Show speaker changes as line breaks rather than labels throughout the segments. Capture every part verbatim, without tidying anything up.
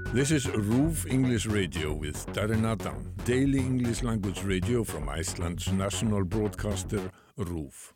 This is RÚV English Radio with Darren Adam, daily English language radio from Iceland's national broadcaster RÚV.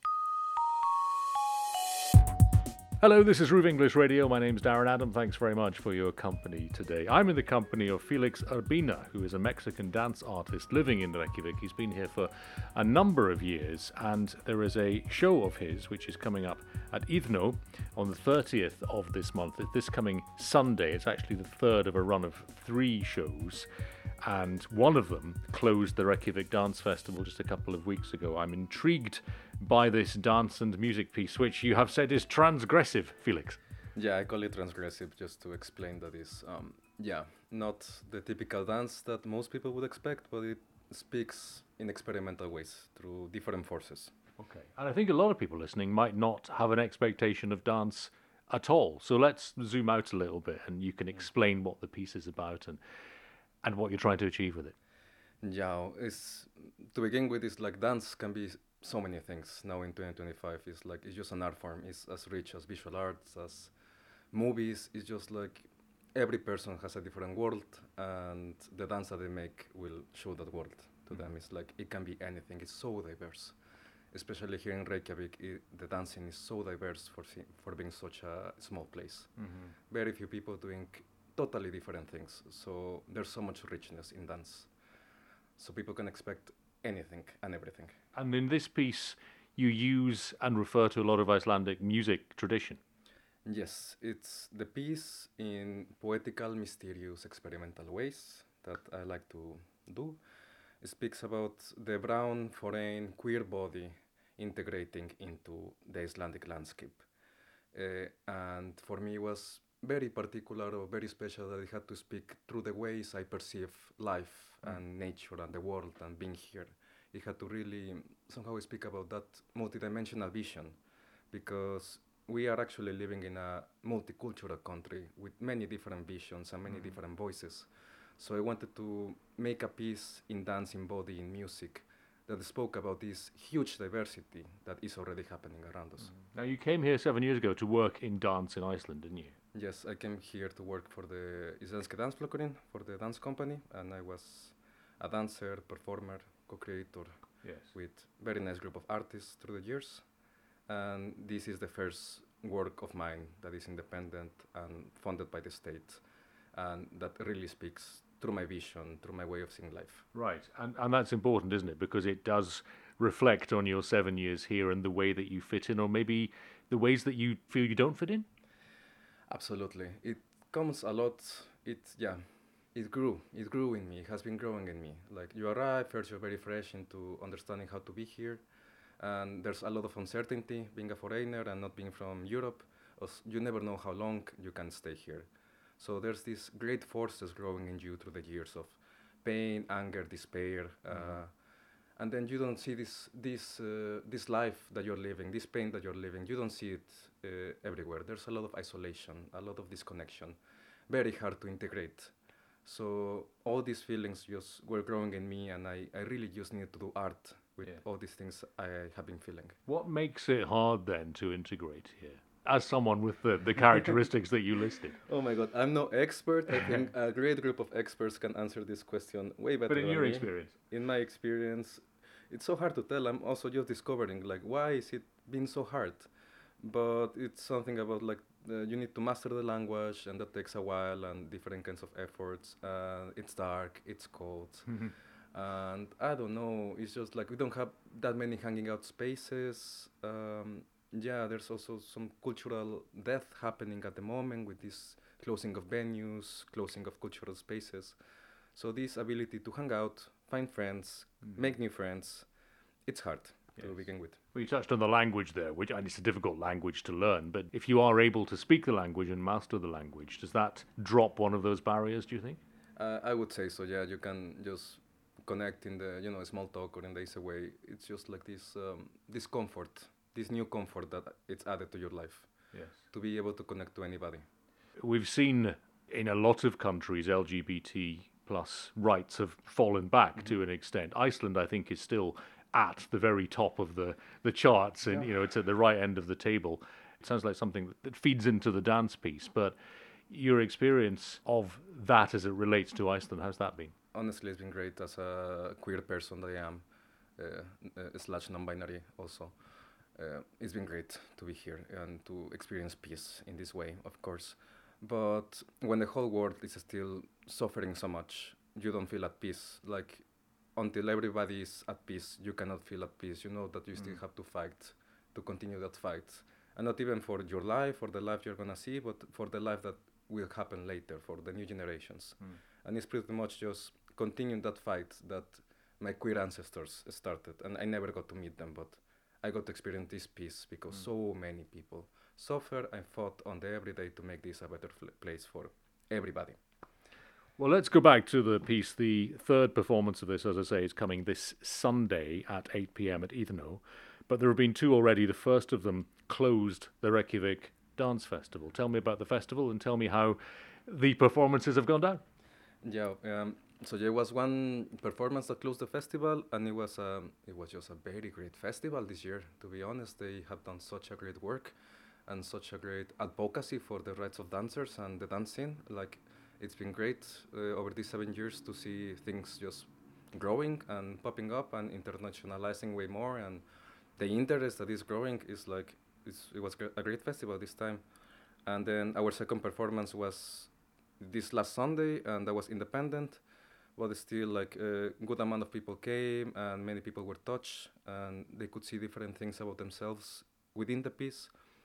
Hello, this is RÚV English Radio. My name's Darren Adam. Thanks very much for your company today. I'm in the company of Felix Urbina, who is a Mexican dance artist living in Reykjavik. He's been here for a number of years, and there is a show of his which is coming up at Iðnó on the thirtieth of this month. This coming Sunday. It's actually the third of a run of three shows, and one of them closed the Reykjavik Dance Festival just a couple of weeks ago. I'm intrigued by this dance and music piece, which you have said is transgressive, Felix.
Yeah, I call it transgressive just to explain that is, um, yeah, not the typical dance that most people would expect, but it speaks in experimental ways through different forces.
Okay, and I think a lot of people listening might not have an expectation of dance at all. So let's zoom out a little bit, and you can explain what the piece is about and and what you're trying to achieve with it.
Yeah, it's, to begin with, it's like dance can be so many things now in twenty twenty-five. It's like it's just an art form. It's as rich as visual arts, as movies. It's just like every person has a different world, and the dance that they make will show that world to mm-hmm. them. It's like it can be anything. It's so diverse, especially here in Reykjavik. It, the dancing is so diverse for si- for being such a small place. Mm-hmm. Very few people doing totally different things. So there's so much richness in dance. So people can expect anything and everything.
And in this piece, you use and refer to a lot of Icelandic music tradition.
Yes, it's the piece in poetical, mysterious, experimental ways that I like to do. It speaks about the brown, foreign, queer body integrating into the Icelandic landscape. Uh, and for me, it was very particular or very special that I had to speak through the ways I perceive life mm. and nature and the world and being here. It had to really somehow speak about that multidimensional vision, because we are actually living in a multicultural country with many different visions and many mm. different voices. So I wanted to make a piece in dance, in body, in music that spoke about this huge diversity that is already happening around us.
Mm. Now, you came here seven years ago to work in dance in Iceland, didn't you?
Yes, I came here to work for the Íslenski Dansflokkurinn, for the dance company, and I was a dancer, performer, co-creator
yes.
with very nice group of artists through the years. And this is the first work of mine that is independent and funded by the state, and that really speaks through my vision, through my way of seeing life.
Right, and and that's important, isn't it? Because it does reflect on your seven years here and the way that you fit in, or maybe the ways that you feel you don't fit in?
Absolutely. It comes a lot, it, yeah, it grew. It grew in me. It has been growing in me. Like, you arrive, first you're very fresh into understanding how to be here, and there's a lot of uncertainty being a foreigner and not being from Europe. You never know how long you can stay here. So there's these great forces growing in you through the years of pain, anger, despair, mm-hmm. uh, and then you don't see this this uh, this life that you're living, this pain that you're living. You don't see it uh, everywhere. There's a lot of isolation, a lot of disconnection, very hard to integrate. So all these feelings just were growing in me, and I, I really just needed to do art with yeah. all these things I have been feeling.
What makes it hard then to integrate here, as someone with the, the characteristics that you listed?
Oh my God, I'm no expert. I think a great group of experts can answer this question way better
But in
than
your
me.
experience?
In my experience, it's so hard to tell. I'm also just discovering, like, why is it been so hard? But it's something about, like, uh, you need to master the language, and that takes a while and different kinds of efforts. Uh, it's dark, it's cold. And I don't know, it's just like we don't have that many hanging out spaces. Um, yeah, there's also some cultural death happening at the moment with this closing of venues, closing of cultural spaces. So this ability to hang out, find friends, mm. make new friends, it's hard yes. to begin with.
Well, you touched on the language there, which and it's a difficult language to learn, but if you are able to speak the language and master the language, does that drop one of those barriers, do you think?
Uh, I would say so, yeah. You can just connect in the, you know, small talk or in the easy way. It's just like this um, this comfort, this new comfort that it's added to your life.
Yes.
To be able to connect to anybody.
We've seen in a lot of countries L G B T plus rights have fallen back mm-hmm. to an extent. Iceland, I think, is still at the very top of the, the charts, and yeah. you know, it's at the right end of the table. It sounds like something that feeds into the dance piece, but your experience of that as it relates to Iceland, how's that been?
Honestly, it's been great as a queer person that I am, uh, uh, slash non-binary also. Uh, it's been great to be here and to experience peace in this way, of course. But when the whole world is still suffering so much, you don't feel at peace. Like, until everybody is at peace, you cannot feel at peace. You know that you mm. still have to fight, to continue that fight. And not even for your life or the life you're gonna see, but for the life that will happen later, for the new generations. Mm. And it's pretty much just continuing that fight that my queer ancestors started. And I never got to meet them, but I got to experience this peace because mm. so many people suffer and fought on the everyday to make this a better fl- place for everybody.
Well, let's go back to the piece. The third performance of this, as I say, is coming this Sunday at eight p.m. at Iðnó. But there have been two already. The first of them closed the Reykjavik Dance Festival. Tell me about the festival and tell me how the performances have gone down.
Yeah, um, so there was one performance that closed the festival, and it was um, it was just a very great festival this year. To be honest, they have done such a great work and such a great advocacy for the rights of dancers and the dance scene. Like, it's been great uh, over these seven years to see things just growing and popping up and internationalizing way more, and the interest that is growing is like, it's, it was a great festival this time. And then our second performance was this last Sunday, and that was independent, but still like a good amount of people came and many people were touched and they could see different things about themselves within the piece.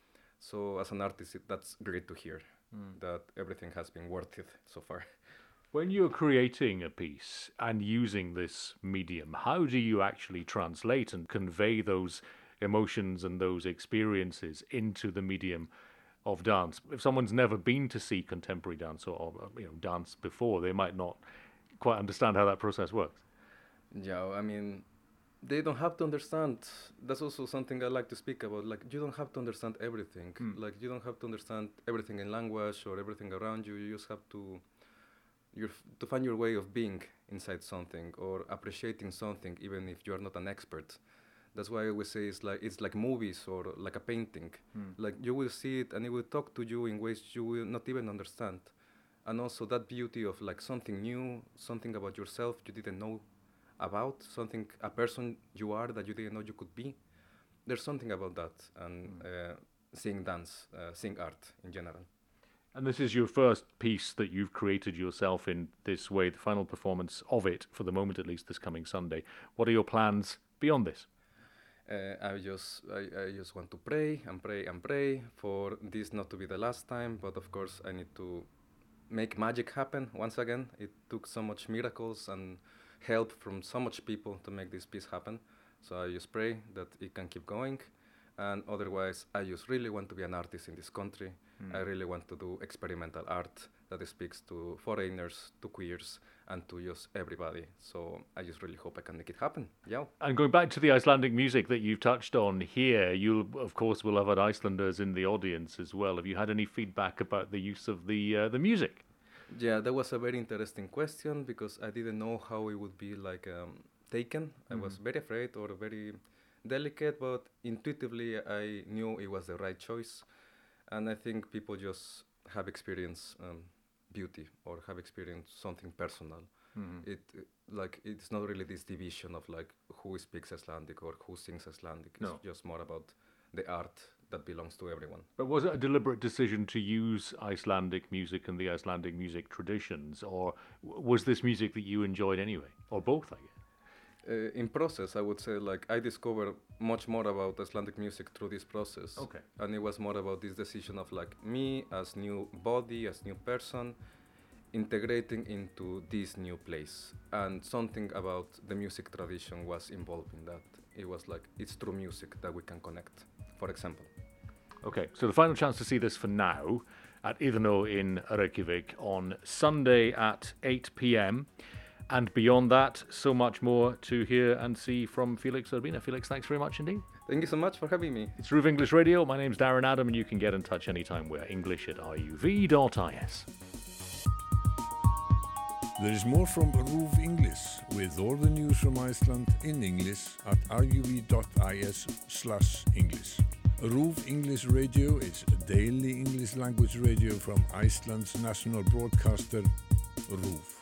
So as an artist, it, that's great to hear mm. that everything has been worth it so far.
When you're creating a piece and using this medium, how do you actually translate and convey those emotions and those experiences into the medium of dance? If someone's never been to see contemporary dance or, or you know dance before, they might not quite understand how that process works.
Yeah, I mean, they don't have to understand. That's also something I like to speak about. Like, you don't have to understand everything. Mm. Like, you don't have to understand everything in language or everything around you. You just have to you're f- to find your way of being inside something or appreciating something, even if you are not an expert. That's why I always say it's like it's like movies or like a painting. Mm. Like, you will see it and it will talk to you in ways you will not even understand. And also that beauty of like something new, something about yourself you didn't know about, something, a person you are that you didn't know you could be. There's something about that, and mm. uh, seeing dance, uh, seeing art in general.
And this is your first piece that you've created yourself in this way, the final performance of it, for the moment at least, this coming Sunday. What are your plans beyond this?
Uh, I just I, I just want to pray and pray and pray for this not to be the last time, but of course I need to make magic happen once again. It took so much miracles and help from so much people to make this piece happen. So I just pray that it can keep going. And otherwise, I just really want to be an artist in this country. Mm. I really want to do experimental art that speaks to foreigners, to queers, and to just everybody. So I just really hope I can make it happen. Yeah.
And going back to the Icelandic music that you've touched on here, you of course will have had Icelanders in the audience as well. Have you had any feedback about the use of the uh, the music?
Yeah, that was a very interesting question because I didn't know how it would be like um, taken. Mm-hmm. I was very afraid or very delicate, but intuitively I knew it was the right choice. And I think people just have experienced um, beauty or have experienced something personal. Mm-hmm. It, it like it's not really this division of like who speaks Icelandic or who sings Icelandic. No. It's just more about the art that belongs to everyone.
But was it a deliberate decision to use Icelandic music and the Icelandic music traditions, or w- was this music that you enjoyed anyway, or both, I guess?
Uh, in process, I would say, like, I discovered much more about Icelandic music through this process.
Okay.
And it was more about this decision of, like, me as new body, as new person, integrating into this new place. And something about the music tradition was involved in that. It was like, it's through music that we can connect, for example.
Okay, so the final chance to see this for now at Iðnó in Reykjavik on Sunday at eight p.m. And beyond that, so much more to hear and see from Felix Urbina. Felix, thanks very much indeed.
Thank you so much for having me.
It's RÚV English Radio. My name's Darren Adam, and you can get in touch anytime. We're English at R U V dot I S.
There is more from RÚV English with all the news from Iceland in English at R U V dot I S slash English. RÚV English Radio is daily English language radio from Iceland's national broadcaster, RÚV.